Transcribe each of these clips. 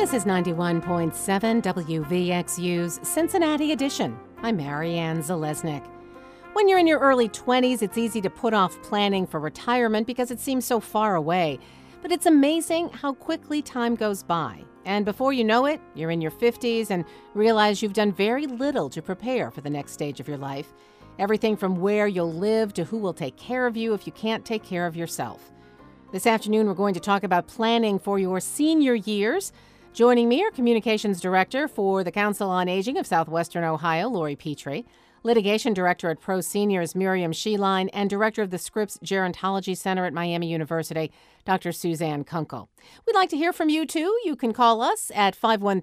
This is 91.7 WVXU's Cincinnati edition. I'm Marianne Zalesnik. When you're in your early 20s, it's easy to put off planning for retirement because it seems so far away. But it's amazing how quickly time goes by. And before you know it, you're in your 50s and realize you've done very little to prepare for the next stage of your life. Everything from where you'll live to who will take care of you if you can't take care of yourself. This afternoon, we're going to talk about planning for your senior years. Joining me are Communications Director for the Council on Aging of Southwestern Ohio, Lori Petrie, Litigation Director at Pro Seniors, Miriam Sheline, and Director of the Scripps Gerontology Center at Miami University, Dr. Suzanne Kunkel. We'd like to hear from you, too. You can call us at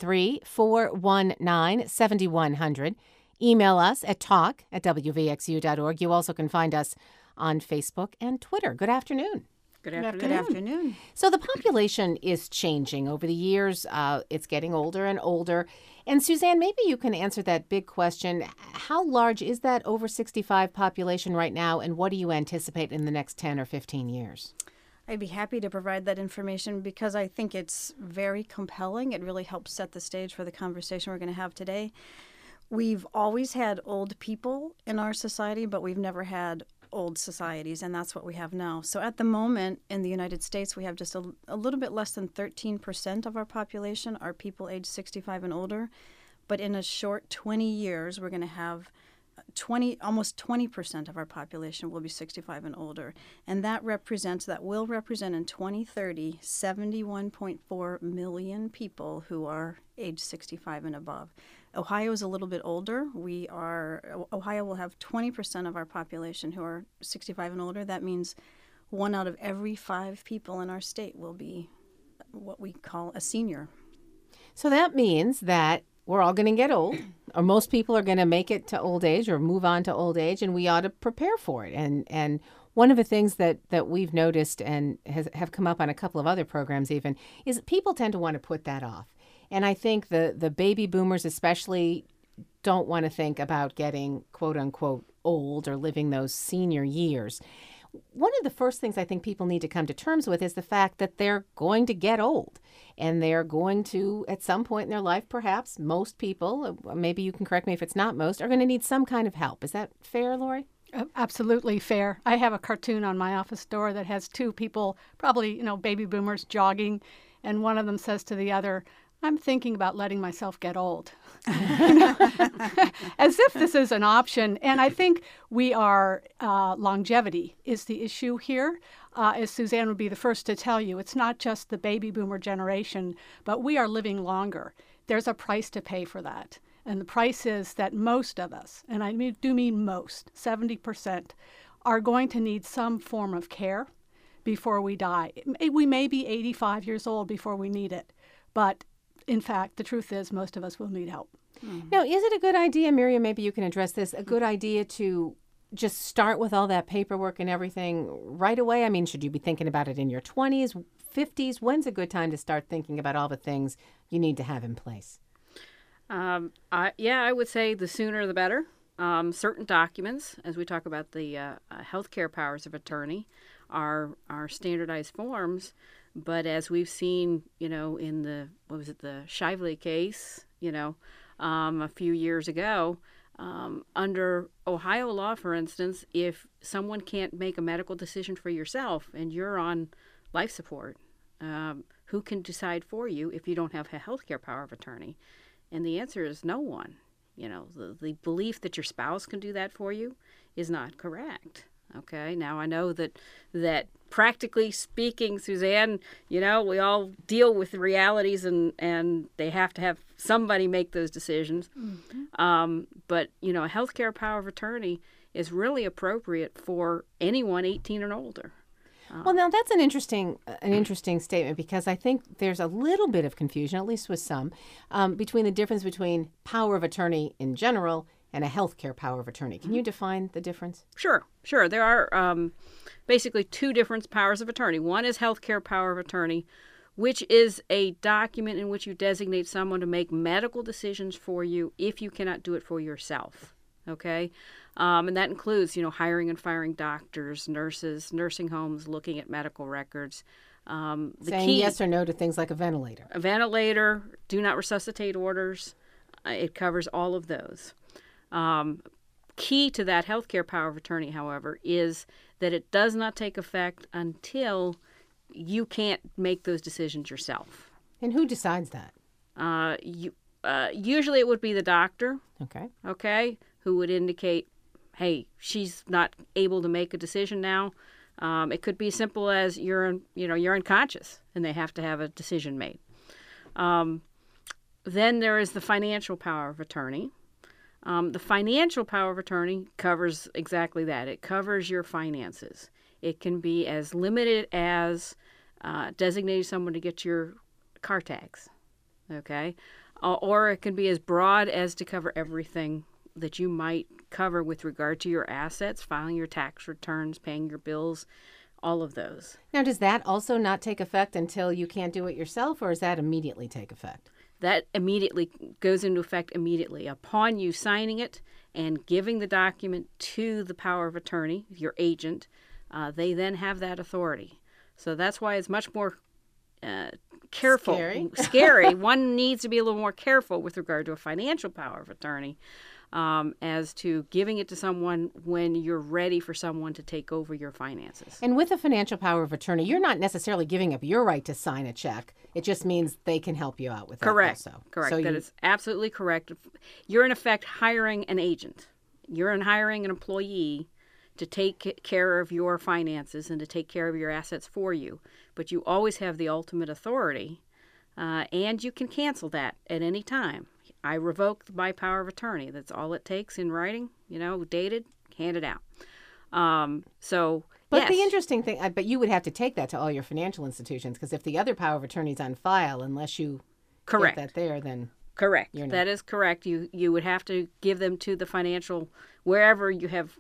513-419-7100. Email us at talk@wvxu.org. You also can find us on Facebook and Twitter. Good afternoon. Good afternoon. So the population is changing over the years. It's getting older and older. And Suzanne, maybe you can answer that big question. How large is that over 65 population right now, and what do you anticipate in the next 10 or 15 years? I'd be happy to provide that information because I think it's very compelling. It really helps set the stage for the conversation we're going to have today. We've always had old people in our society, but we've never had old societies, and that's what we have now. So at the moment in the United States, we have just a little bit less than 13% of our population are people aged 65 and older. But in a short 20 years, we're going to have almost 20% of our population will be 65 and older. And that will represent in 2030, 71.4 million people who are age 65 and above. Ohio is a little bit older. Ohio will have 20% of our population who are 65 and older. That means 1 out of every 5 people in our state will be what we call a senior. So that means that we're all going to get old, or most people are going to make it to old age or move on to old age, and we ought to prepare for it. And one of the things that we've noticed and have come up on a couple of other programs even is that people tend to want to put that off. And I think the baby boomers especially don't want to think about getting, quote unquote, old or living those senior years. One of the first things I think people need to come to terms with is the fact that they're going to get old. And they're going to, at some point in their life, perhaps, most people, maybe you can correct me if it's not most, are going to need some kind of help. Is that fair, Lori? Absolutely fair. I have a cartoon on my office door that has 2 people, probably, baby boomers jogging, and one of them says to the other, "I'm thinking about letting myself get old." As if this is an option. And I think longevity is the issue here. As Suzanne would be the first to tell you, it's not just the baby boomer generation, but we are living longer. There's a price to pay for that. And the price is that most of us, and I do mean most, 70%, are going to need some form of care before we die. We may be 85 years old before we need it, but in fact, the truth is most of us will need help. Mm-hmm. Now, is it a good idea, Miriam, maybe you can address this, a good idea to just start with all that paperwork and everything right away? I mean, should you be thinking about it in your 20s, 50s? When's a good time to start thinking about all the things you need to have in place? I would say the sooner the better. Certain documents, as we talk about the healthcare powers of attorney, are standardized forms. But as we've seen, in the Shively case, a few years ago, under Ohio law, for instance, if someone can't make a medical decision for yourself and you're on life support, who can decide for you if you don't have a healthcare power of attorney? And the answer is no one. The belief that your spouse can do that for you is not correct. Okay, now I know that practically speaking, Suzanne, we all deal with the realities and they have to have somebody make those decisions. Mm-hmm. But, a healthcare power of attorney is really appropriate for anyone 18 and older. Well, now that's an interesting statement because I think there's a little bit of confusion, at least with some, between the difference between power of attorney in general and a healthcare power of attorney. Can you define the difference? Sure. There are basically 2 different powers of attorney. One is healthcare power of attorney, which is a document in which you designate someone to make medical decisions for you if you cannot do it for yourself. Okay? And that includes, hiring and firing doctors, nurses, nursing homes, looking at medical records, Saying yes or no to things like a ventilator. A ventilator, do not resuscitate orders. It covers all of those. Key to that healthcare power of attorney, however, is that it does not take effect until you can't make those decisions yourself. And who decides that? Usually it would be the doctor, Okay. who would indicate, hey, she's not able to make a decision now. It could be as simple as you're unconscious and they have to have a decision made. Then there is the financial power of attorney. The financial power of attorney covers exactly that. It covers your finances. It can be as limited as designating someone to get your car tags, okay? Or it can be as broad as to cover everything that you might cover with regard to your assets, filing your tax returns, paying your bills, all of those. Now, does that also not take effect until you can't do it yourself, or does that immediately take effect? That immediately goes into effect immediately. Upon you signing it and giving the document to the power of attorney, your agent, they then have that authority. So that's why it's much more careful. Scary. One needs to be a little more careful with regard to a financial power of attorney as to giving it to someone when you're ready for someone to take over your finances. And with a financial power of attorney, you're not necessarily giving up your right to sign a check. It just means they can help you out with that also. Correct. So that is absolutely correct. You're in effect hiring an agent. You're hiring an employee to take care of your finances and to take care of your assets for you. But you always have the ultimate authority, and you can cancel that at any time. I revoked my power of attorney. That's all it takes in writing, dated, handed out. But the interesting thing, but you would have to take that to all your financial institutions, because if the other power of attorney is on file, unless you get that there, then correct. That is correct. You would have to give them to the financial, wherever you have,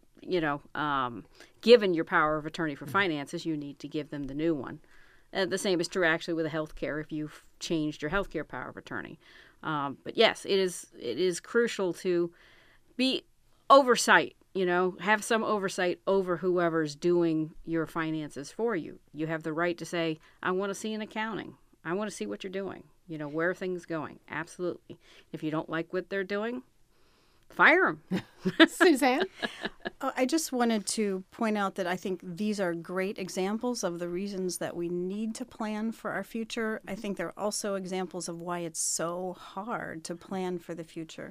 given your power of attorney for finances, you need to give them the new one. The same is true actually with healthcare if you've changed your healthcare power of attorney. But yes, it is crucial to be oversight, have some oversight over whoever's doing your finances for you. You have the right to say, I want to see an accounting. I want to see what you're doing, where are things going. Absolutely. If you don't like what they're doing, fire them. Suzanne? I just wanted to point out that I think these are great examples of the reasons that we need to plan for our future. I think they're also examples of why it's so hard to plan for the future.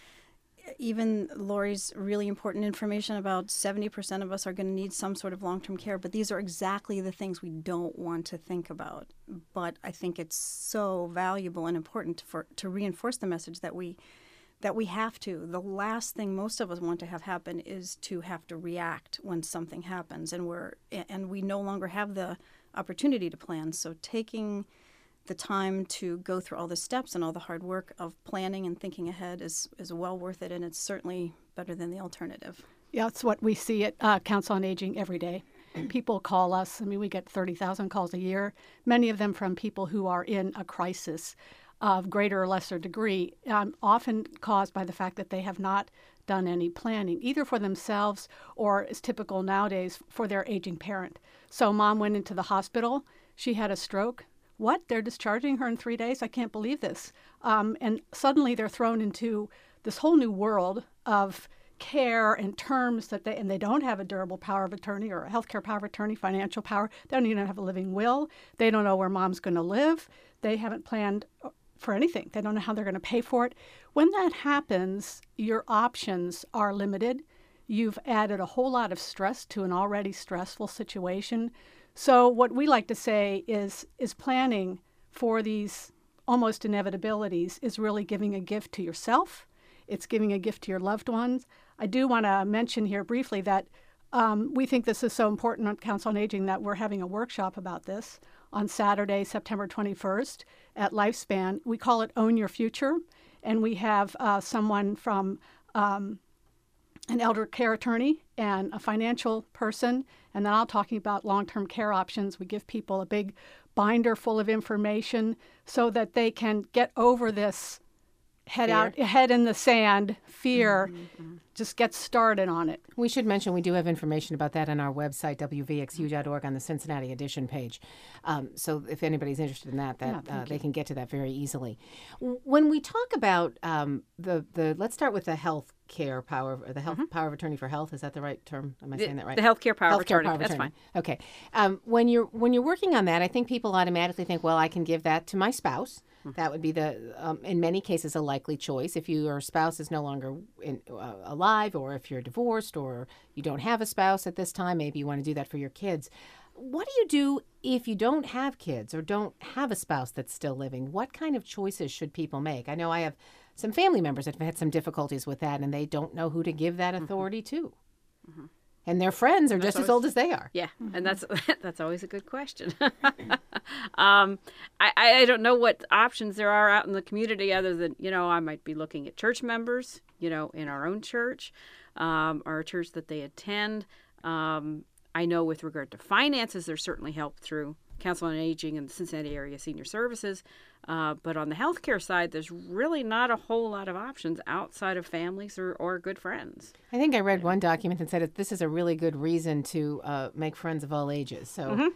Even Lori's really important information about 70% of us are going to need some sort of long-term care, but these are exactly the things we don't want to think about. But I think it's so valuable and important to reinforce the message that we have to. The last thing most of us want to have happen is to have to react when something happens, and we no longer have the opportunity to plan. So taking the time to go through all the steps and all the hard work of planning and thinking ahead is well worth it, and it's certainly better than the alternative. Yeah, it's what we see at Council on Aging every day. People call us. We get 30,000 calls a year, many of them from people who are in a crisis of greater or lesser degree, often caused by the fact that they have not done any planning, either for themselves or, is typical nowadays, for their aging parent. So mom went into the hospital. She had a stroke. What? They're discharging her in 3 days? I can't believe this. And suddenly they're thrown into this whole new world of care and terms and they don't have a durable power of attorney or a healthcare power of attorney, financial power. They don't even have a living will. They don't know where mom's going to live. They haven't planned for anything. They don't know how they're going to pay for it. When that happens, your options are limited. You've added a whole lot of stress to an already stressful situation. So what we like to say is planning for these almost inevitabilities is really giving a gift to yourself. It's giving a gift to your loved ones. I do want to mention here briefly that we think this is so important on Council on Aging that we're having a workshop about this on Saturday, September 21st at Lifespan. We call it Own Your Future, and we have someone from an elder care attorney and a financial person, and then I'll talking about long-term care options. We give people a big binder full of information so that they can get over this head in the sand, fear, just get started on it. We should mention we do have information about that on our website, wvxu.org, on the Cincinnati edition page. So if anybody's interested in that, they can get to that very easily. When we talk about let's start with the health care power, or the health power of attorney for health. Is that the right term? Am I saying that right? The healthcare power of attorney. Power of That's attorney. fine. Okay. When you're working on that, I think people automatically think, well, I can give that to my spouse. That would be in many cases, a likely choice. If your spouse is no longer alive, or if you're divorced, or you don't have a spouse at this time, maybe you want to do that for your kids. What do you do if you don't have kids or don't have a spouse that's still living? What kind of choices should people make? I know I have some family members that have had some difficulties with that, and they don't know who to give that authority to. And their friends are just as old as they are. Yeah, and that's always a good question. I don't know what options there are out in the community other than, I might be looking at church members, in our own church, or a church that they attend. I know with regard to finances, there's certainly help through Council on Aging and the Cincinnati Area Senior Services. But on the healthcare side, there's really not a whole lot of options outside of families or good friends. I think I read one document that said that this is a really good reason to make friends of all ages. So,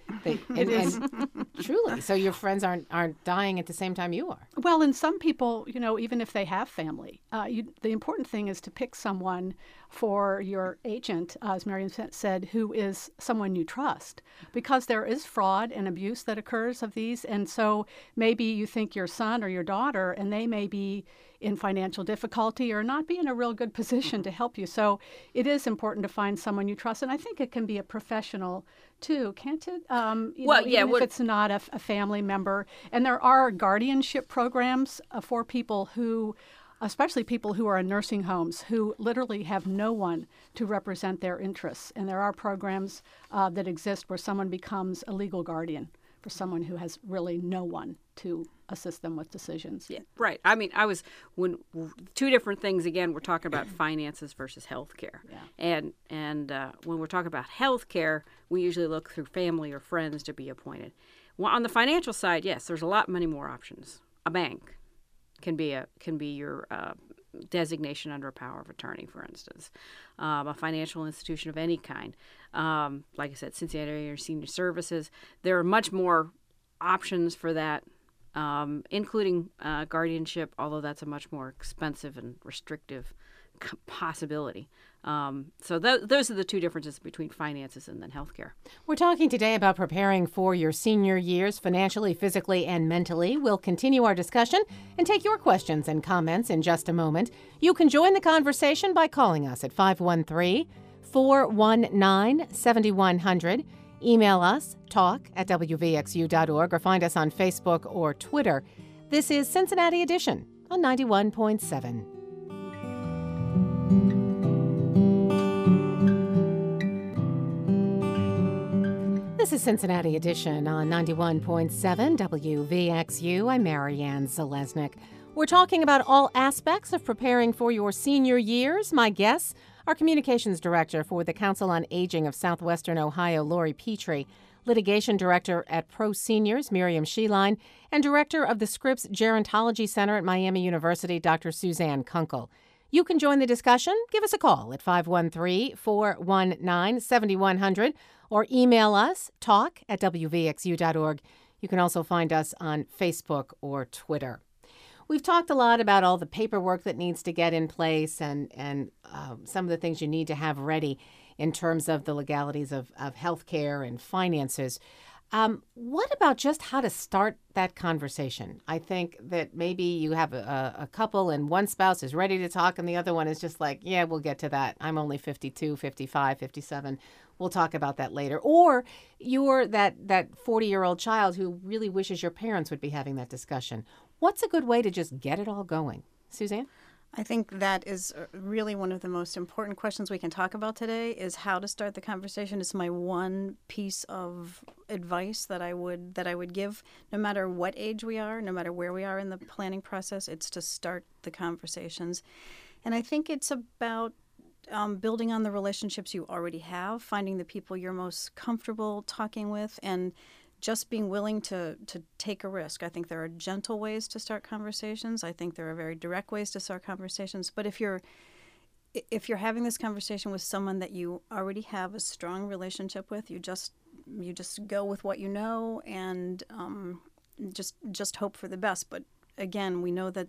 and truly, so your friends aren't dying at the same time you are. Well, and some people, even if they have family, the important thing is to pick someone for your agent, as Marian said, who is someone you trust, because there is fraud and abuse that occurs of these. And so maybe you think your son or your daughter, and they may be in financial difficulty or not be in a real good position to help you. So it is important to find someone you trust. And I think it can be a professional too, can't it? Even if it's not a family member. And there are guardianship programs for people who, especially people who are in nursing homes, who literally have no one to represent their interests. And there are programs that exist where someone becomes a legal guardian for someone who has really no one to assist them with decisions. Yeah, right. I mean, when two different things, again, we're talking about finances versus health care. Yeah. And when we're talking about health care, we usually look through family or friends to be appointed. Well, on the financial side, yes, there's a lot many more options. A bank can be your designation under a power of attorney, for instance. A financial institution of any kind. Like I said, Cincinnati Area Senior Services. There are much more options for that, including guardianship, although that's a much more expensive and restrictive possibility. So those are the two differences between finances and then healthcare. We're talking today about preparing for your senior years financially, physically, and mentally. We'll continue our discussion and take your questions and comments in just a moment. You can join the conversation by calling us at 513-419-7100. Email us, talk@wvxu.org, or find us on Facebook or Twitter. This is Cincinnati Edition on 91.7. This is Cincinnati Edition on 91.7 WVXU. I'm Marianne Zalesnik. We're talking about all aspects of preparing for your senior years. My guests, our communications director for the Council on Aging of Southwestern Ohio, Lori Petrie, litigation director at Pro Seniors, Miriam Sheline, and director of the Scripps Gerontology Center at Miami University, Dr. Suzanne Kunkel. You can join the discussion. Give us a call at 513-419-7100 or email us, talk@wvxu.org. You can also find us on Facebook or Twitter. We've talked a lot about all the paperwork that needs to get in place and some of the things you need to have ready in terms of the legalities of health care and finances. What about just how to start that conversation? I think that maybe you have a couple and one spouse is ready to talk and the other one is just like, yeah, we'll get to that. I'm only 52, 55, 57. We'll talk about that later. Or you're that 40-year-old child who really wishes your parents would be having that discussion. What's a good way to just get it all going? Suzanne? I think that is really one of the most important questions we can talk about today is how to start the conversation. It's my one piece of advice that I would give, no matter what age we are, no matter where we are in the planning process. It's to start the conversations. And I think it's about building on the relationships you already have, finding the people you're most comfortable talking with, and just being willing to take a risk. I think there are gentle ways to start conversations. I think there are very direct ways to start conversations. But if you're having this conversation with someone that you already have a strong relationship with, you just go with what you know and just hope for the best. But again, we know that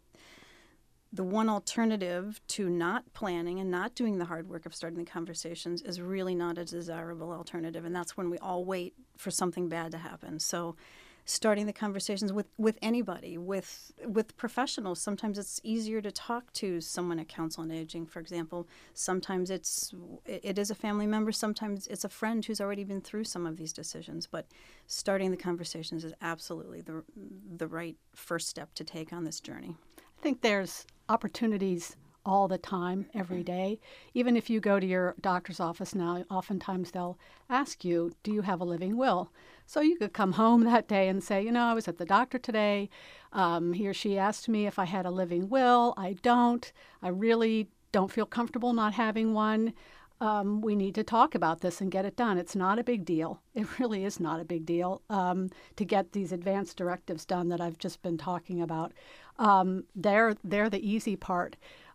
the one alternative to not planning and not doing the hard work of starting the conversations is really not a desirable alternative. And that's when we all wait for something bad to happen. So starting the conversations with anybody, with professionals. Sometimes it's easier to talk to someone at Council on Aging, for example. Sometimes it is a family member. Sometimes it's a friend who's already been through some of these decisions. But starting the conversations is absolutely the right first step to take on this journey. I think there's opportunities all the time, every day. Even if you go to your doctor's office now, oftentimes they'll ask you, do you have a living will? So you could come home that day and say, I was at the doctor today. He or she asked me if I had a living will. I don't. I really don't feel comfortable not having one. We need to talk about this and get it done. It's not a big deal. It really is not a big deal to get these advanced directives done that I've just been talking about. They're the easy part.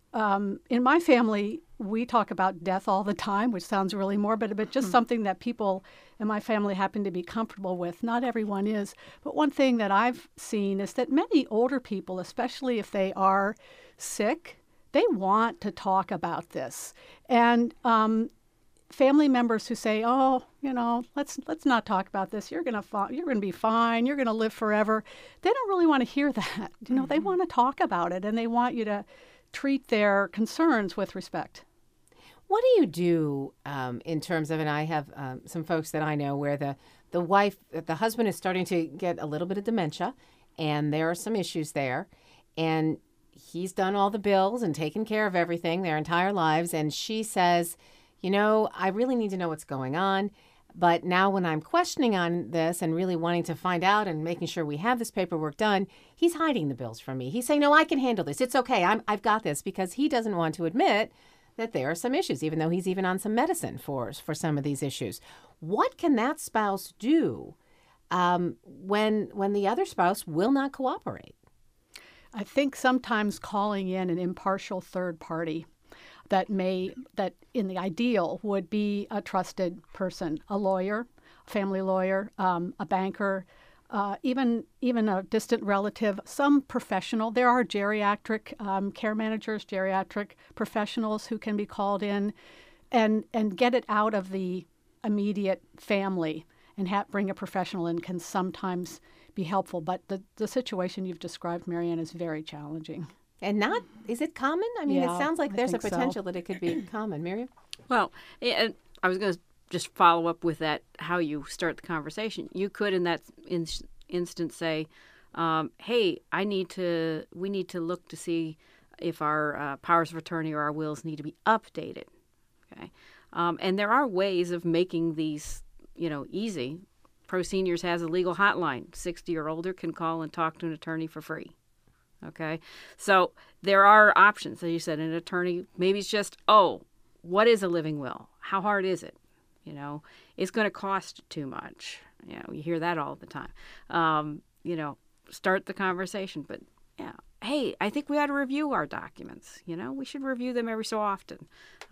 In my family, we talk about death all the time, which sounds really morbid, but just something that people in my family happen to be comfortable with. Not everyone is. But one thing that I've seen is that many older people, especially if they are sick, they want to talk about this. And family members who say, let's not talk about this. You're going to be fine. You're going to live forever. They don't really want to hear that. They want to talk about it, and they want you to treat their concerns with respect. What do you do in terms of, and I have some folks that I know where the husband is starting to get a little bit of dementia, and there are some issues there, and he's done all the bills and taken care of everything their entire lives, and she says, I really need to know what's going on. But now when I'm questioning on this and really wanting to find out and making sure we have this paperwork done, he's hiding the bills from me. He's saying, no, I can handle this. It's okay. I've got this, because he doesn't want to admit that there are some issues, even though he's even on some medicine for some of these issues. What can that spouse do when the other spouse will not cooperate? I think sometimes calling in an impartial third party that in the ideal would be a trusted person, a lawyer, a family lawyer, a banker, even a distant relative, some professional. There are geriatric care managers, geriatric professionals who can be called in and get it out of the immediate family, and bring a professional in can sometimes be helpful. But the situation you've described, Marianne, is very challenging. And is it common? I mean, it sounds like there's a potential that it could be common. Miriam? Well, I was going to just follow up with that, how you start the conversation. You could, in that instance, say, hey, we need to look to see if our powers of attorney or our wills need to be updated. Okay. And there are ways of making these, easy. Pro Seniors has a legal hotline. 60 or older can call and talk to an attorney for free. Okay, so there are options. As you said, an attorney, maybe it's just, what is a living will? How hard is it? It's going to cost too much. You hear that all the time. Start the conversation. But, hey, I think we ought to review our documents. We should review them every so often.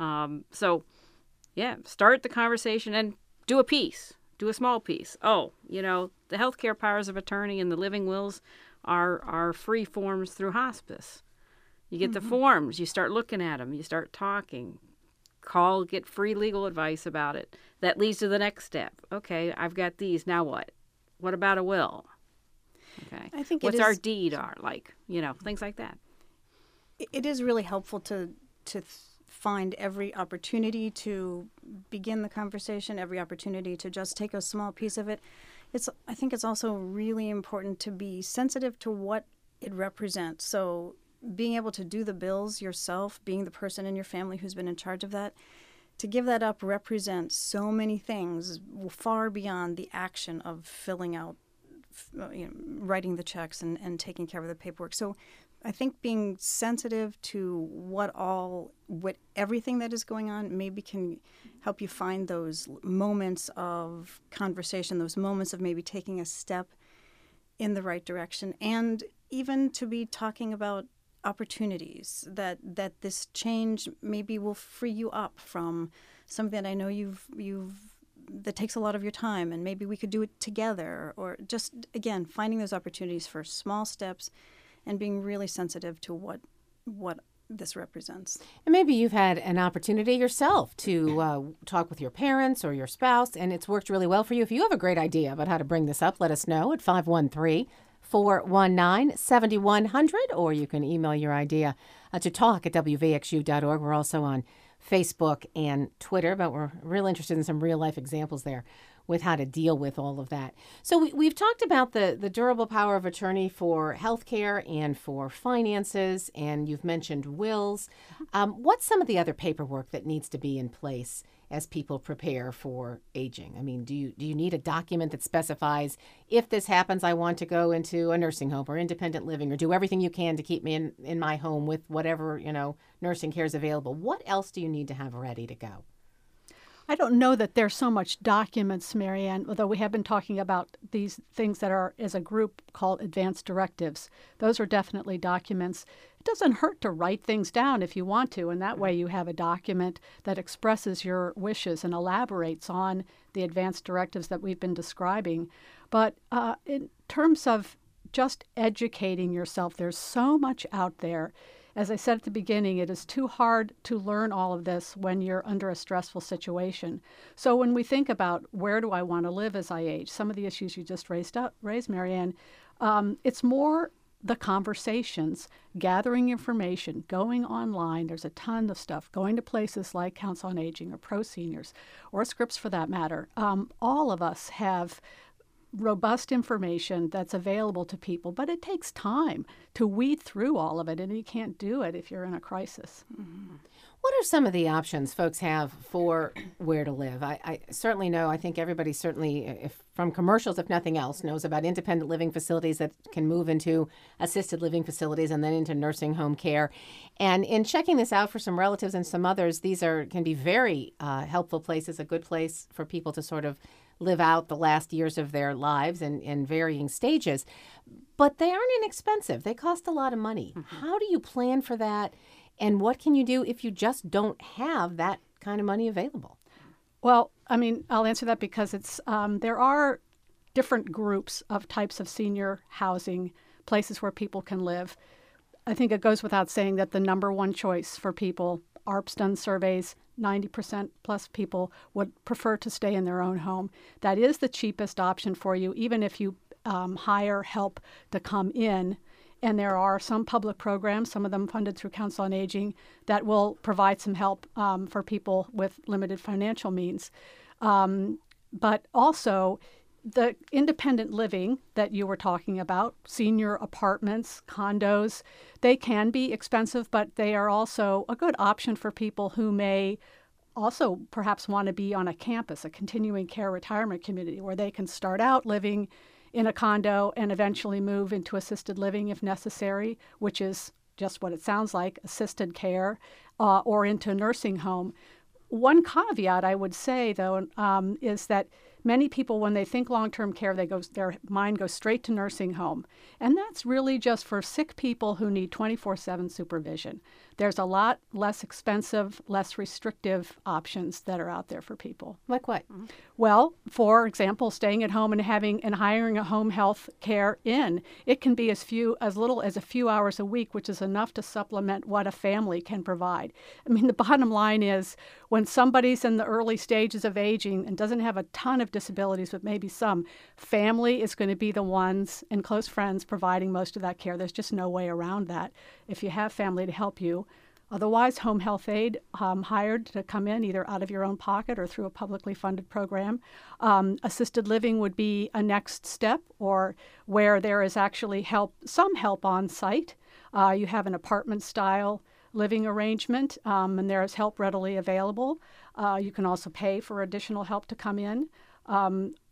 Start the conversation and do a piece. Do a small piece. The healthcare powers of attorney and the living wills are free forms through hospice. You get the forms, you start looking at them, you start talking, get free legal advice about it. That leads to the next step. Okay, I've got these, now what? What about a will? Okay, I think what's our deed like? Things like that. It is really helpful to find every opportunity to begin the conversation, every opportunity to just take a small piece of it. I think it's also really important to be sensitive to what it represents. So being able to do the bills yourself, being the person in your family who's been in charge of that, to give that up represents so many things far beyond the action of filling out, writing the checks and taking care of the paperwork. So I think being sensitive to what everything that is going on maybe can help you find those moments of conversation, those moments of maybe taking a step in the right direction, and even to be talking about opportunities that this change maybe will free you up from something that I know that takes a lot of your time, and maybe we could do it together, or just, again, finding those opportunities for small steps and being really sensitive to what this represents. And maybe you've had an opportunity yourself to talk with your parents or your spouse, and it's worked really well for you. If you have a great idea about how to bring this up, let us know at 513-419-7100, or you can email your idea to talk@wvxu.org. We're also on Facebook and Twitter, but we're real interested in some real-life examples there with how to deal with all of that. So we've talked about the durable power of attorney for healthcare and for finances, and you've mentioned wills. What's some of the other paperwork that needs to be in place as people prepare for aging? I mean, do you need a document that specifies, if this happens, I want to go into a nursing home or independent living, or do everything you can to keep me in my home with whatever, nursing care is available? What else do you need to have ready to go? I don't know that there's so much documents, Marianne, although we have been talking about these things that are, as a group, called advanced directives. Those are definitely documents. It doesn't hurt to write things down if you want to, and that way you have a document that expresses your wishes and elaborates on the advanced directives that we've been describing. But in terms of just educating yourself, there's so much out there. As I said at the beginning, it is too hard to learn all of this when you're under a stressful situation. So when we think about where do I want to live as I age, some of the issues you just raised, Marianne, it's more the conversations, gathering information, going online. There's a ton of stuff, going to places like Council on Aging or Pro Seniors or Scripps for that matter. All of us have robust information that's available to people, but it takes time to weed through all of it, and you can't do it if you're in a crisis. Mm-hmm. What are some of the options folks have for where to live? I certainly know, I think everybody certainly, if from commercials, if nothing else, knows about independent living facilities that can move into assisted living facilities and then into nursing home care. And in checking this out for some relatives and some others, these can be very helpful places, a good place for people to sort of live out the last years of their lives in varying stages. But they aren't inexpensive. They cost a lot of money. Mm-hmm. How do you plan for that? And what can you do if you just don't have that kind of money available? Well, I mean, I'll answer that because it's there are different groups of types of senior housing, places where people can live. I think it goes without saying that the number one choice for people, ARP's done surveys, 90% plus people would prefer to stay in their own home. That is the cheapest option for you, even if you hire help to come in. And there are some public programs, some of them funded through Council on Aging, that will provide some help for people with limited financial means. But also, the independent living that you were talking about, senior apartments, condos, they can be expensive, but they are also a good option for people who may also perhaps want to be on a campus, a continuing care retirement community, where they can start out living in a condo and eventually move into assisted living if necessary, which is just what it sounds like, assisted care, or into a nursing home. One caveat I would say, though, is that many people, when they think long-term care, their mind goes straight to nursing home. And that's really just for sick people who need 24/7 supervision. There's a lot less expensive, less restrictive options that are out there for people. Like what? Mm-hmm. Well, for example, staying at home and hiring a home health care in. It can be as little as a few hours a week, which is enough to supplement what a family can provide. I mean, the bottom line is when somebody's in the early stages of aging and doesn't have a ton of disabilities, but maybe some, family is going to be the ones and close friends providing most of that care. There's just no way around that if you have family to help you. Otherwise, home health aide hired to come in either out of your own pocket or through a publicly funded program. Assisted living would be a next step, or where there is actually some help on site. You have an apartment-style living arrangement, and there is help readily available. You can also pay for additional help to come in.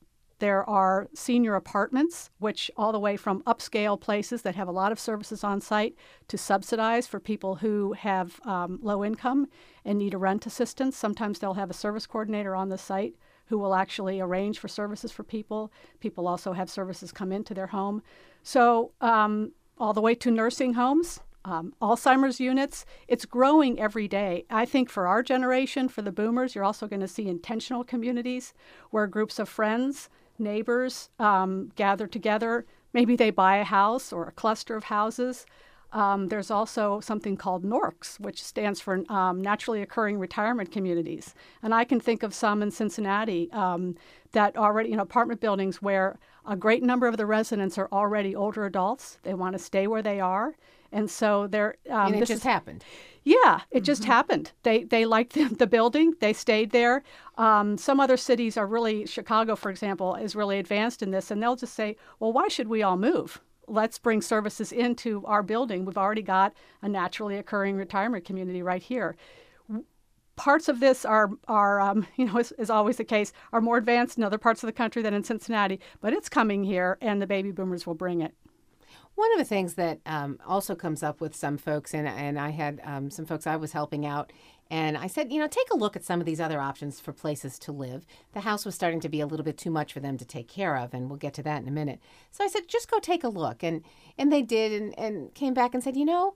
There are senior apartments, which all the way from upscale places that have a lot of services on site to subsidized for people who have low income and need a rent assistance. Sometimes they'll have a service coordinator on the site who will actually arrange for services for people. People also have services come into their home. So all the way to nursing homes, Alzheimer's units. It's growing every day. I think for our generation, for the boomers, you're also going to see intentional communities where groups of friends, neighbors gather together. Maybe they buy a house or a cluster of houses. There's also something called NORCs, which stands for Naturally Occurring Retirement Communities. And I can think of some in Cincinnati that already, apartment buildings where a great number of the residents are already older adults. They want to stay where they are. And so they're... and it just happened. Yeah, it just happened. They liked the building. They stayed there. Some other cities are really, Chicago, for example, is really advanced in this. And they'll just say, well, why should we all move? Let's bring services into our building. We've already got a naturally occurring retirement community right here. Parts of this are is always the case, are more advanced in other parts of the country than in Cincinnati. But it's coming here, and the baby boomers will bring it. One of the things that also comes up with some folks, and I had some folks I was helping out, and I said, take a look at some of these other options for places to live. The house was starting to be a little bit too much for them to take care of, and we'll get to that in a minute. So I said, just go take a look. And they did and came back and said,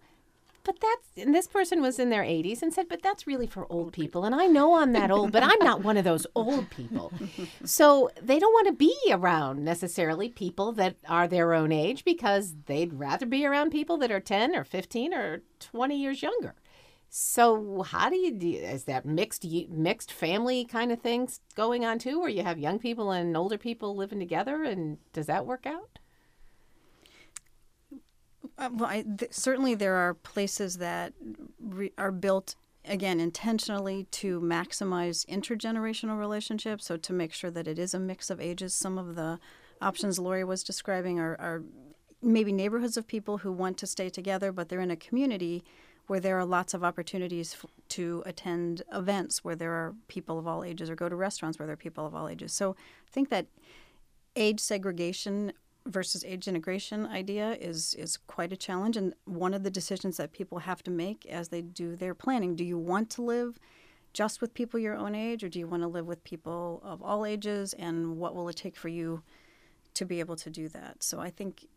and this person was in their 80s and said, but that's really for old people. And I know I'm that old, but I'm not one of those old people. So they don't want to be around necessarily people that are their own age because they'd rather be around people that are 10 or 15 or 20 years younger. So how do is that mixed family kind of things going on too, where you have young people and older people living together? And does that work out? Certainly there are places that are built, again, intentionally to maximize intergenerational relationships, so to make sure that it is a mix of ages. Some of the options Lori was describing are maybe neighborhoods of people who want to stay together, but they're in a community where there are lots of opportunities to attend events where there are people of all ages, or go to restaurants where there are people of all ages. So I think that age segregation versus age integration idea is quite a challenge, and one of the decisions that people have to make as they do their planning. Do you want to live just with people your own age, or do you want to live with people of all ages, and what will it take for you to be able to do that? So I think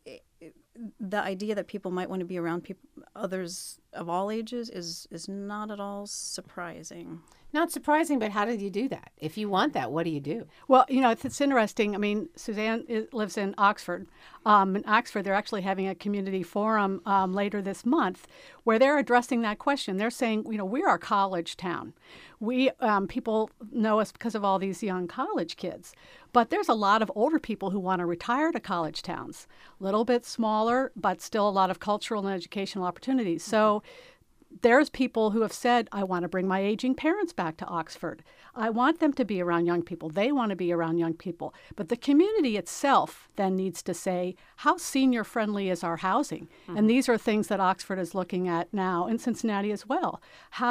the idea that people might want to be around others of all ages is not at all surprising. Not surprising, but how did you do that? If you want that, what do you do? Well, it's interesting. I mean, Suzanne lives in Oxford. In Oxford, they're actually having a community forum later this month where they're addressing that question. They're saying, we're a college town. People know us because of all these young college kids. But there's a lot of older people who want to retire to college towns. A little bit smaller, but still a lot of cultural and educational opportunities. So there's people who have said, I want to bring my aging parents back to Oxford. I want them to be around young people. They want to be around young people. But the community itself then needs to say, how senior friendly is our housing? Mm-hmm. And these are things that Oxford is looking at now, and Cincinnati as well.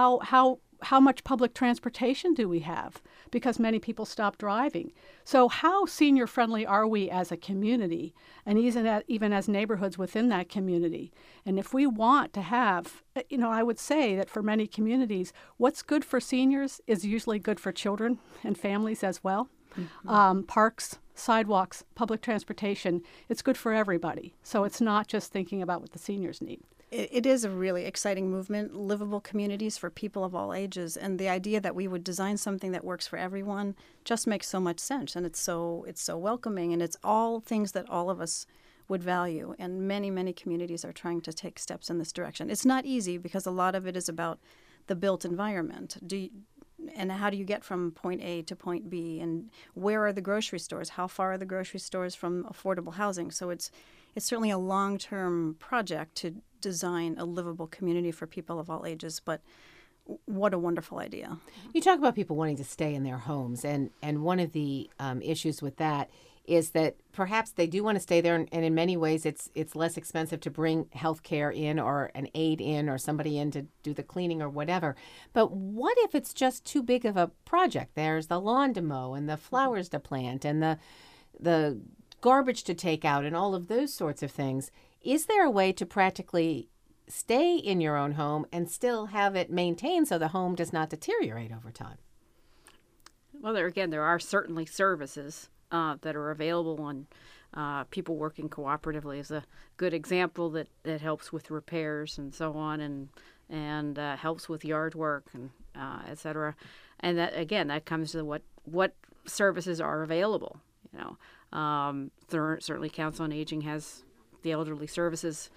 How much public transportation do we have? Because many people stop driving. So how senior friendly are we as a community, and even as neighborhoods within that community? And if we want to have, I would say that for many communities, what's good for seniors is usually good for children and families as well. Mm-hmm. Parks, sidewalks, public transportation, it's good for everybody. So it's not just thinking about what the seniors need. It is a really exciting movement, livable communities for people of all ages. And the idea that we would design something that works for everyone just makes so much sense. And it's so welcoming. And it's all things that all of us would value. And many, many communities are trying to take steps in this direction. It's not easy because a lot of it is about the built environment. And how do you get from point A to point B? And where are the grocery stores? How far are the grocery stores from affordable housing? So it's certainly a long-term project to design a livable community for people of all ages, but what a wonderful idea. You talk about people wanting to stay in their homes, and one of the issues with that is that perhaps they do want to stay there, and in many ways it's less expensive to bring health care in, or an aide in, or somebody in to do the cleaning or whatever. But what if it's just too big of a project? There's the lawn to mow and the flowers to plant and the the garbage to take out and all of those sorts of things. Is there a way to practically stay in your own home and still have it maintained so the home does not deteriorate over time? Well, there are certainly services that are available, and people working cooperatively is a good example that helps with repairs and so on, and helps with yard work and et cetera. And that comes to what services are available. Certainly Council on Aging has the Elderly Services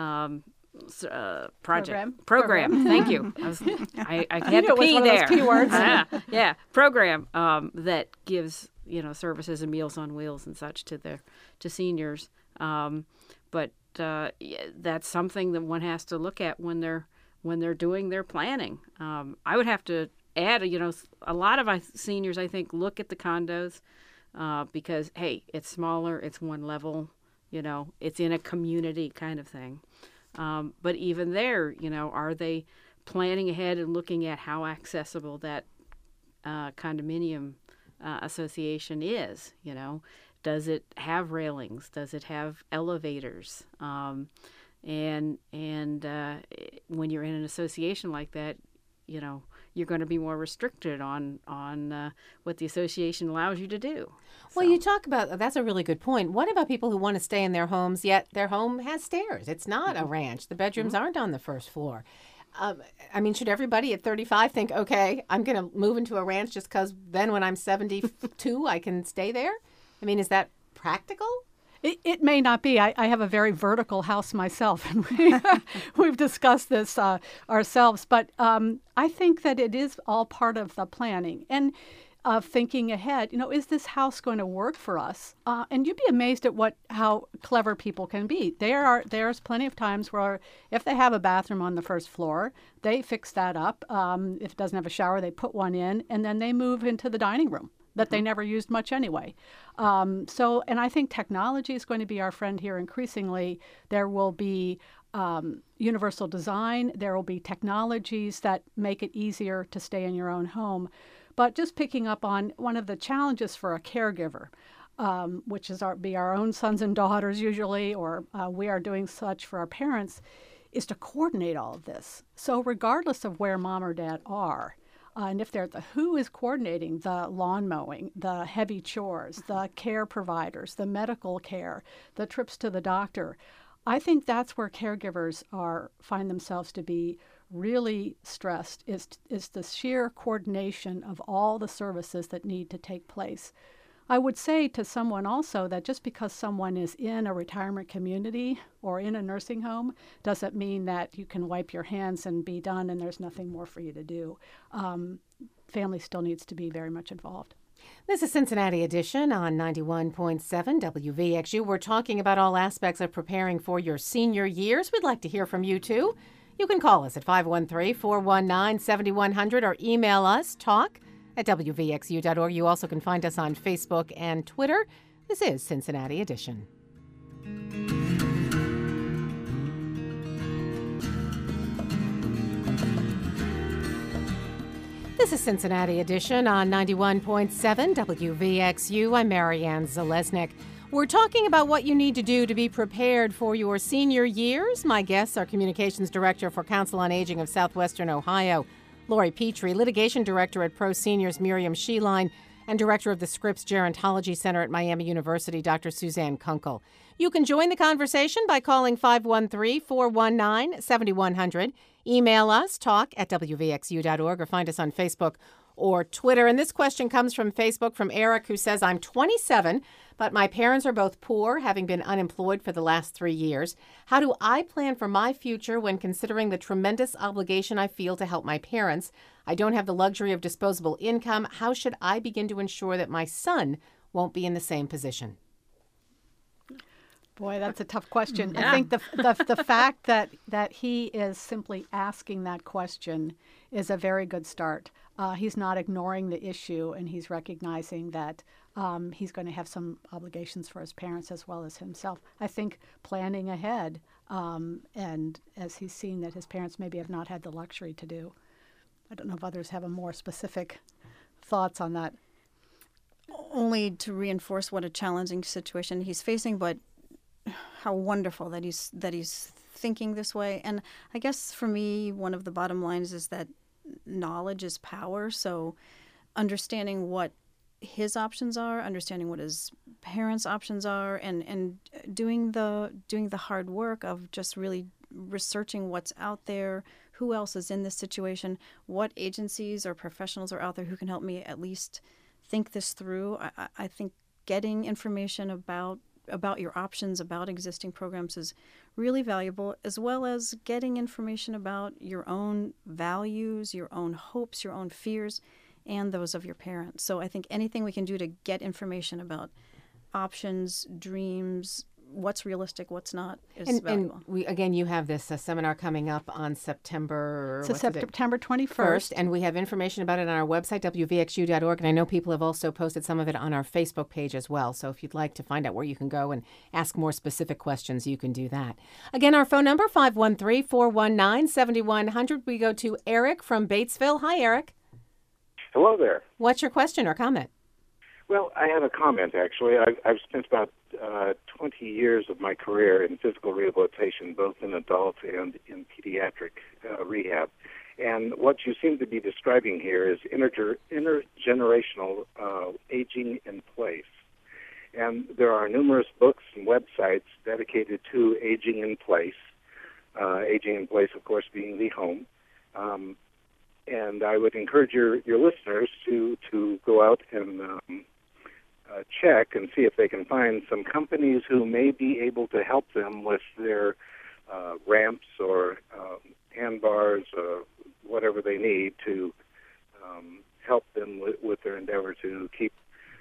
program. Thank you. I had to pee there. Yeah, program that gives services and Meals on Wheels and such to seniors. But that's something that one has to look at when they're doing their planning. I would have to add, a lot of seniors, I think, look at the condos because, hey, it's smaller, it's one level, it's in a community kind of thing. But even there, are they planning ahead and looking at how accessible that condominium association is? Does it have railings? Does it have elevators? And when you're in an association like that, you're going to be more restricted on what the association allows you to do. Well, you talk about, that's a really good point. What about people who want to stay in their homes, yet their home has stairs? It's not a ranch. The bedrooms aren't on the first floor. Should everybody at 35 think, okay, I'm going to move into a ranch just because then when I'm 72, I can stay there? Is that practical? It may not be. I have a very vertical house myself, and we've discussed this ourselves. But I think that it is all part of the planning and thinking ahead. Is this house going to work for us? And you'd be amazed at how clever people can be. There's plenty of times where if they have a bathroom on the first floor, they fix that up. If it doesn't have a shower, they put one in, and then they move into the dining room that they never used much anyway. And I think technology is going to be our friend here increasingly. There will be universal design. There will be technologies that make it easier to stay in your own home. But just picking up on one of the challenges for a caregiver, which is our own sons and daughters usually, or we are doing such for our parents, is to coordinate all of this. So regardless of where mom or dad are, and if they're who is coordinating the lawn mowing, the heavy chores, the care providers, the medical care, the trips to the doctor, I think that's where caregivers find themselves to be really stressed, is the sheer coordination of all the services that need to take place. I would say to someone also that just because someone is in a retirement community or in a nursing home doesn't mean that you can wipe your hands and be done and there's nothing more for you to do. Family still needs to be very much involved. This is Cincinnati Edition on 91.7 WVXU. We're talking about all aspects of preparing for your senior years. We'd like to hear from you, too. You can call us at 513-419-7100 or email us, talk@wvxu.org. You also can find us on Facebook and Twitter. This is Cincinnati Edition. This is Cincinnati Edition on 91.7 WVXU. I'm Marianne Zalesnik. We're talking about what you need to do to be prepared for your senior years. My guests are Communications Director for Council on Aging of Southwestern Ohio, Lori Petrie, Litigation Director at Pro Seniors, Miriam Sheline, and Director of the Scripps Gerontology Center at Miami University, Dr. Suzanne Kunkel. You can join the conversation by calling 513-419-7100. Email us, talk@wvxu.org, or find us on Facebook or Twitter. And this question comes from Facebook from Eric, who says, I'm 27, but my parents are both poor, having been unemployed for the last 3 years. How do I plan for my future when considering the tremendous obligation I feel to help my parents? I don't have the luxury of disposable income. How should I begin to ensure that my son won't be in the same position? Boy, that's a tough question. Yeah. I think the fact that he is simply asking that question is a very good start. He's not ignoring the issue, and he's recognizing that he's going to have some obligations for his parents as well as himself. I think planning ahead, and as he's seen that his parents maybe have not had the luxury to do. I don't know if others have a more specific thoughts on that. only to reinforce what a challenging situation he's facing, but how wonderful that he's thinking this way. And I guess for me, one of the bottom lines is that knowledge is power. So understanding what his options are, understanding what his parents' options are, and doing the hard work of just really researching what's out there, who else is in this situation, what agencies or professionals are out there who can help me at least think this through. I think getting information about your options, about existing programs is really valuable, as well as getting information about your own values, your own hopes, your own fears, and those of your parents. So I think anything we can do to get information about options, dreams, what's realistic, what's not, is valuable. And you have this seminar coming up on September 21st. And we have information about it on our website, wvxu.org. And I know people have also posted some of it on our Facebook page as well. So if you'd like to find out where you can go and ask more specific questions, you can do that. Again, our phone number, 513-419-7100. We go to Eric from Batesville. Hi, Eric. Hello there. What's your question or comment? Well, I have a comment, actually. I've spent about 20 years of my career in physical rehabilitation, both in adult and in pediatric rehab. And what you seem to be describing here is intergenerational aging in place. And there are numerous books and websites dedicated to aging in place. Aging in place, of course, being the home. And I would encourage your listeners to go out and check and see if they can find some companies who may be able to help them with their ramps or handbars or whatever they need to help them with their endeavor to keep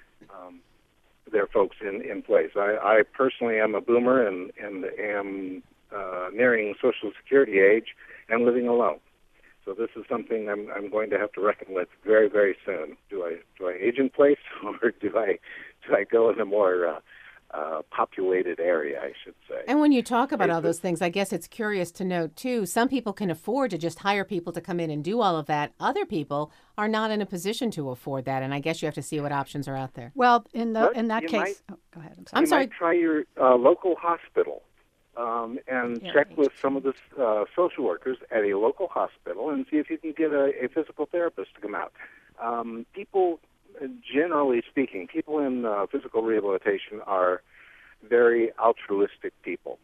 their folks in place. I personally am a boomer and am nearing Social Security age and living alone. So this is something I'm going to have to reckon with very, very soon. Do I age in place, or do I go in a more populated area, I should say? And when you talk about all those things, I guess it's curious to note too. Some people can afford to just hire people to come in and do all of that. Other people are not in a position to afford that, and I guess you have to see what options are out there. Well, in that case, go ahead. I'm sorry. You might try your local hospital. And check with some of the social workers at a local hospital and see if you can get a physical therapist to come out. People, generally speaking, people in physical rehabilitation are very altruistic people.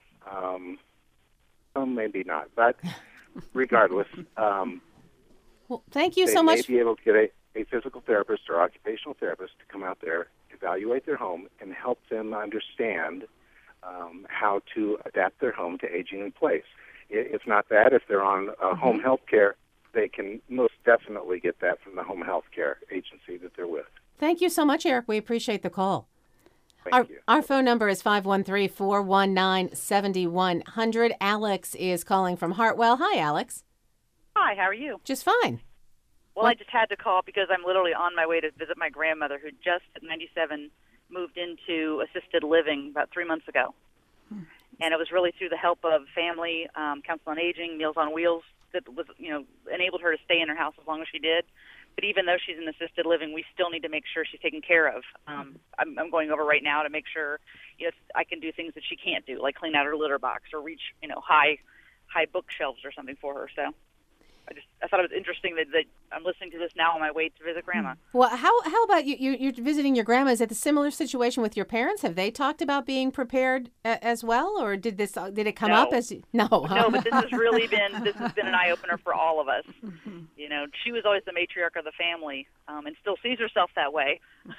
Some maybe not, but regardless. Well, thank you so much. They may be able to get a physical therapist or occupational therapist to come out there, evaluate their home, and help them understand how to adapt their home to aging in place. If not that, if they're on home health care, they can most definitely get that from the home health care agency that they're with. Thank you so much, Eric. We appreciate the call. Thank you. Our phone number is 513-419-7100. Alex is calling from Hartwell. Hi, Alex. Hi, how are you? Just fine. Well, I just had to call because I'm literally on my way to visit my grandmother who just at 97 moved into assisted living about 3 months ago. And it was really through the help of family, Council on Aging, Meals on Wheels, that was, enabled her to stay in her house as long as she did. But even though she's in assisted living, we still need to make sure she's taken care of. I'm going over right now to make sure, I can do things that she can't do, like clean out her litter box or reach, high bookshelves or something for her. So I thought it was interesting that I'm listening to this now on my way to visit Grandma. Well, how about you're visiting your grandma? Is it a similar situation with your parents? Have they talked about being prepared as well, or did it come up as no? No, but this has been an eye opener for all of us. She was always the matriarch of the family, and still sees herself that way.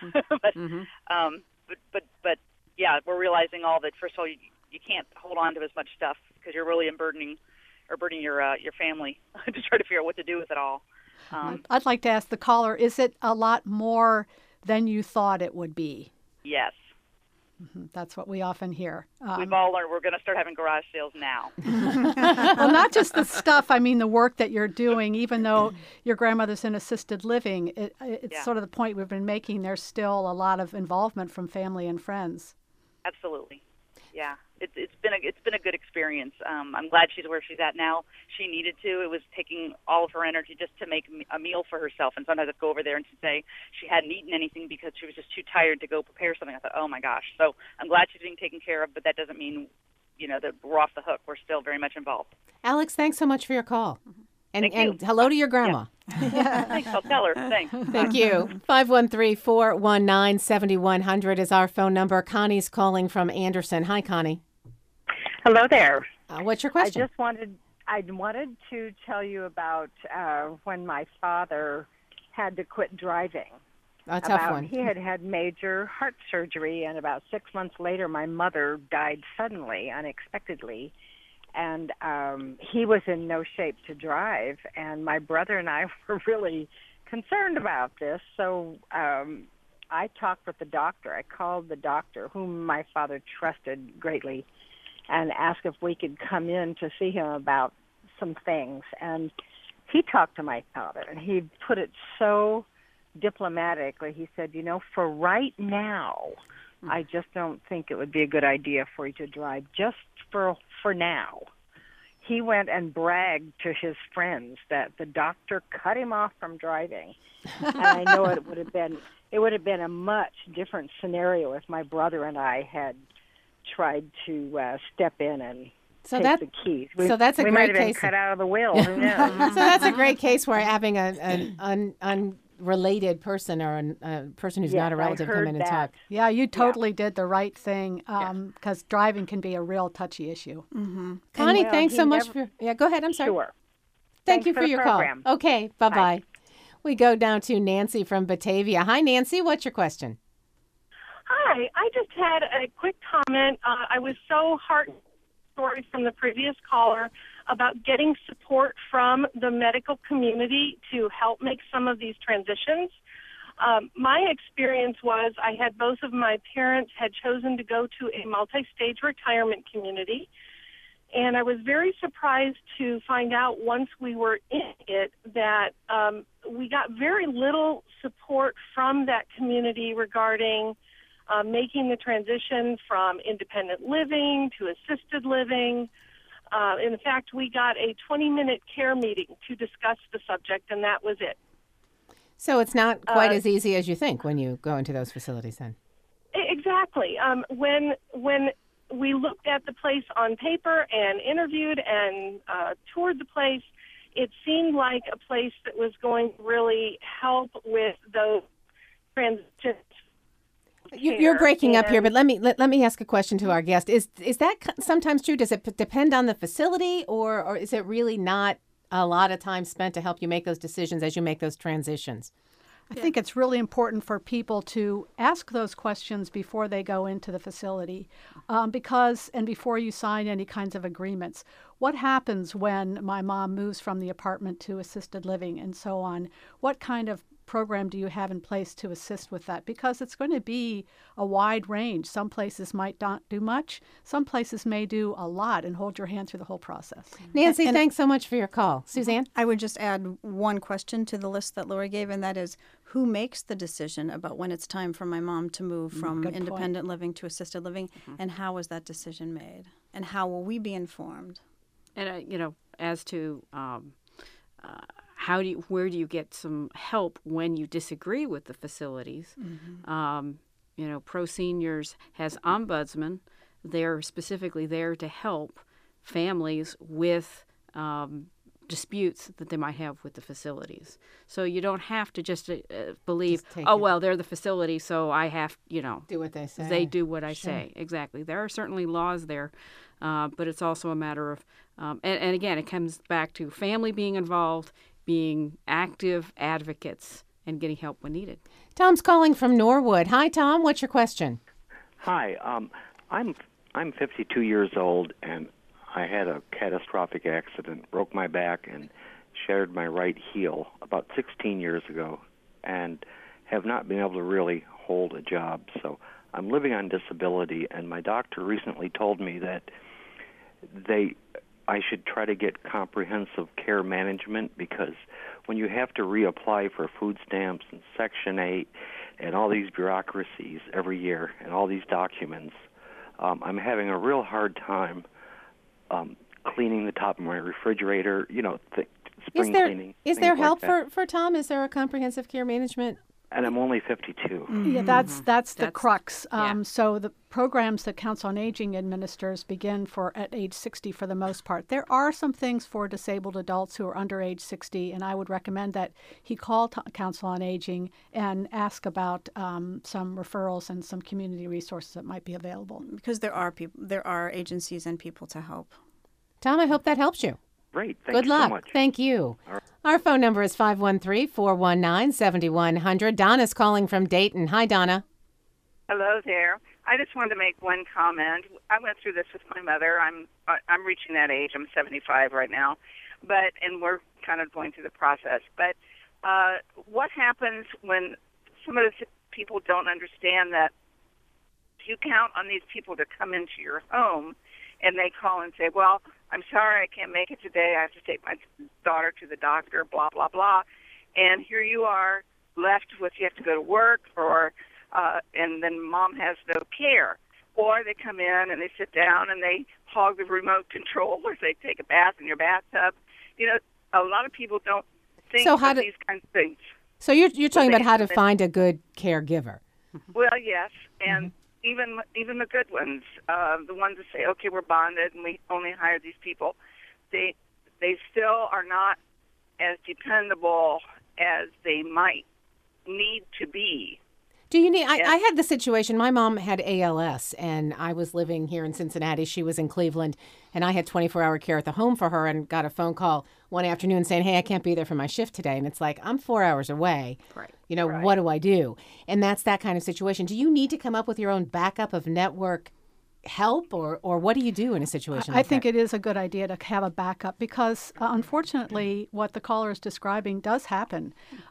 but yeah, we're realizing all that. First of all, you can't hold on to as much stuff because you're really burdening your family to try to figure out what to do with it all. I'd like to ask the caller, is it a lot more than you thought it would be? Yes. That's what we often hear. We've all learned we're going to start having garage sales now. Well, not just the stuff, the work that you're doing, even though your grandmother's in assisted living, it's sort of the point we've been making. There's still a lot of involvement from family and friends. Absolutely. Yeah. it's been a good experience. I'm glad she's where she's at now. She needed to. It was taking all of her energy just to make a meal for herself, and sometimes I'd go over there and she'd say she hadn't eaten anything because she was just too tired to go prepare something. I thought, oh my gosh. So I'm glad she's being taken care of, but that doesn't mean that we're off the hook. We're still very much involved. Alex, thanks so much for your call. And Thank you. Hello to your grandma. Yeah. Thanks. I'll tell her. Thanks. Thank you. 513-419-7100 is our phone number. Connie's calling from Anderson. Hi, Connie. Hello there. What's your question? I wanted to tell you about when my father had to quit driving. A tough one. He had major heart surgery, and about 6 months later, my mother died suddenly, unexpectedly. And he was in no shape to drive, and my brother and I were really concerned about this. So I talked with the doctor. I called the doctor, whom my father trusted greatly, and asked if we could come in to see him about some things. And he talked to my father, and he put it so diplomatically. He said, for right now, I just don't think it would be a good idea for you to drive just for now. He went and bragged to his friends that the doctor cut him off from driving. And I know it would have been a much different scenario if my brother and I had tried to step in and take the keys. So that's a we great might have been case. cut out of the wheel. Who knows? So that's a great case where having an unrelated person or a person who's not a relative come in and talk. Yeah, you totally did the right thing because driving can be a real touchy issue. Mm-hmm. Connie, thanks so much for... Yeah, go ahead. I'm sorry. Sure. Thank you for your program. call. Okay, bye-bye. We go down to Nancy from Batavia. Hi, Nancy. What's your question? Hi. I just had a quick comment. I was so heartened story from the previous caller about getting support from the medical community to help make some of these transitions. My experience was I had both of my parents had chosen to go to a multi-stage retirement community, and I was very surprised to find out once we were in it that we got very little support from that community regarding making the transition from independent living to assisted living. In fact, we got a 20-minute care meeting to discuss the subject, and that was it. So it's not quite as easy as you think when you go into those facilities then? Exactly. When we looked at the place on paper and interviewed and toured the place, it seemed like a place that was going to really help with those transitions. You're breaking up here, but let me ask a question to our guest. Is that sometimes true? Does it depend on the facility, or is it really not a lot of time spent to help you make those decisions as you make those transitions? I think it's really important for people to ask those questions before they go into the facility and before you sign any kinds of agreements. What happens when my mom moves from the apartment to assisted living and so on? What kind of program do you have in place to assist with that? Because it's going to be a wide range. Some places might not do much. Some places may do a lot and hold your hand through the whole process. Nancy, thanks so much for your call. Suzanne? I would just add one question to the list that Lori gave, and that is, who makes the decision about when it's time for my mom to move from independent living to assisted living, and how is that decision made? And how will we be informed? And, as to... where do you get some help when you disagree with the facilities? Mm-hmm. Pro Seniors has ombudsmen. They're specifically there to help families with disputes that they might have with the facilities. So you don't have to just believe, they're the facility, so I have, do what they say. They do what I say. Exactly. There are certainly laws there, but it's also a matter of, and again, it comes back to family being involved, being active advocates, and getting help when needed. Tom's calling from Norwood. Hi, Tom. What's your question? Hi. I'm 52 years old, and I had a catastrophic accident, broke my back, and shattered my right heel about 16 years ago, and have not been able to really hold a job. So I'm living on disability, and my doctor recently told me that I should try to get comprehensive care management, because when you have to reapply for food stamps and Section 8 and all these bureaucracies every year and all these documents, I'm having a real hard time cleaning the top of my refrigerator, spring cleaning. Is there help like for Tom? Is there a comprehensive care management? And I'm only 52. Yeah, that's the crux. yeah. So the programs that Council on Aging administers begin at age 60 for the most part. There are some things for disabled adults who are under age 60, and I would recommend that he call Council on Aging and ask about some referrals and some community resources that might be available. Because there are agencies and people to help. Tom, I hope that helps you. Great. Thank Good you luck. so much. Thank you. All right. Our phone number is 513-419-7100. Donna's calling from Dayton. Hi, Donna. Hello there. I just wanted to make one comment. I went through this with my mother. I'm reaching that age. I'm 75 right now, and we're kind of going through the process. But what happens when some of the people don't understand that you count on these people to come into your home, and they call and say, "Well, I'm sorry, I can't make it today. I have to take my daughter to the doctor, blah, blah, blah." And here you are left with, you have to go to work, and then mom has no care. Or they come in and they sit down and they hog the remote control, or they take a bath in your bathtub. A lot of people don't think of these kinds of things. So you're talking about how to find a good caregiver. Well, yes, and even the good ones, the ones that say, "Okay, we're bonded and we only hire these people," they still are not as dependable as they might need to be. Do you need? I had the situation. My mom had ALS, and I was living here in Cincinnati. She was in Cleveland, and I had 24-hour care at the home for her. And got a phone call one afternoon saying, "Hey, I can't be there for my shift today." And it's like, I'm 4 hours away. Right. What do I do? And that's that kind of situation. Do you need to come up with your own backup of network help, or what do you do in a situation like that? I think it is a good idea to have a backup because, unfortunately, what the caller is describing does happen,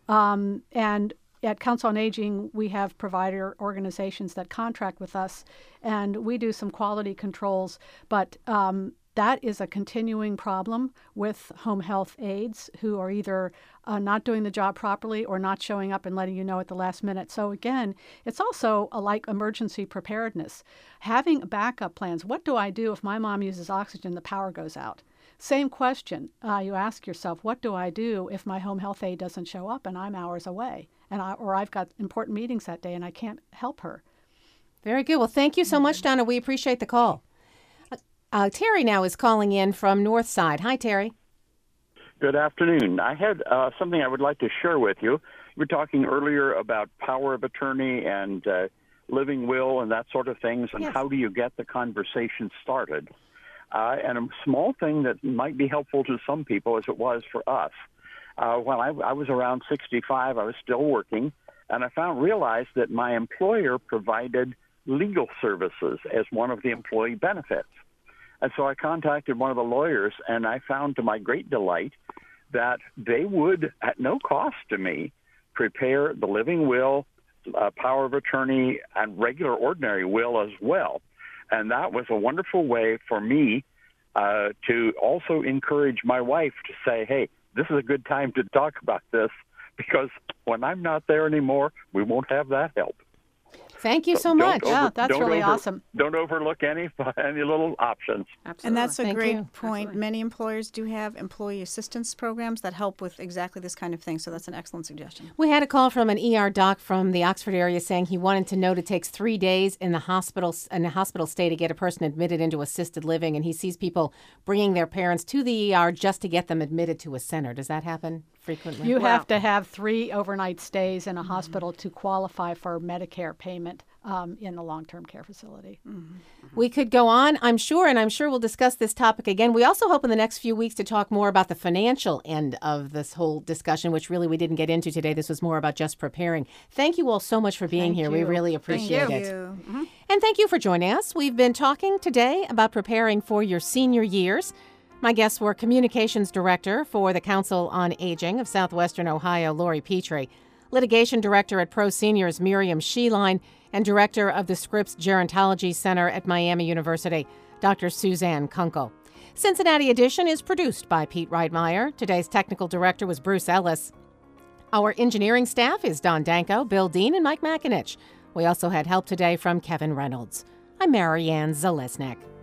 and at Council on Aging, we have provider organizations that contract with us, and we do some quality controls. But that is a continuing problem with home health aides who are either not doing the job properly or not showing up and letting you know at the last minute. So again, it's also like emergency preparedness. Having backup plans. What do I do if my mom uses oxygen, the power goes out? Same question. You ask yourself, what do I do if my home health aide doesn't show up and I'm hours away, or I've got important meetings that day and I can't help her? Very good. Well, thank you so much, Donna. We appreciate the call. Terry now is calling in from Northside. Hi, Terry. Good afternoon. I had something I would like to share with you. We were talking earlier about power of attorney and living will and that sort of things, and how do you get the conversation started? And a small thing that might be helpful to some people, as it was for us. When I was around 65, I was still working, and I realized that my employer provided legal services as one of the employee benefits. And so I contacted one of the lawyers, and I found to my great delight that they would, at no cost to me, prepare the living will, power of attorney, and regular ordinary will as well. And that was a wonderful way for me to also encourage my wife to say, "Hey, this is a good time to talk about this, because when I'm not there anymore, we won't have that help." Thank you so much. That's really awesome. Don't overlook any little options. Absolutely. And that's a great point. Absolutely. Many employers do have employee assistance programs that help with exactly this kind of thing, so that's an excellent suggestion. We had a call from an ER doc from the Oxford area saying he wanted to know it takes 3 days in the hospital stay to get a person admitted into assisted living, and he sees people bringing their parents to the ER just to get them admitted to a center. Does that happen frequently? You have to have 3 overnight stays in a hospital to qualify for Medicare payment in the long-term care facility. We could go on, I'm sure, and I'm sure we'll discuss this topic again. We also hope in the next few weeks to talk more about the financial end of this whole discussion, which really we didn't get into today. This was more about just preparing. Thank you all so much for being here. We really appreciate it. And thank you for joining us. We've been talking today about preparing for your senior years. My guests were Communications Director for the Council on Aging of Southwestern Ohio, Lori Petrie, Litigation Director at Pro Seniors, Miriam Sheline, and Director of the Scripps Gerontology Center at Miami University, Dr. Suzanne Kunkel. Cincinnati Edition is produced by Pete Reitmeyer. Today's technical director was Bruce Ellis. Our engineering staff is Don Danko, Bill Dean, and Mike McInich. We also had help today from Kevin Reynolds. I'm Marianne Zalesnik.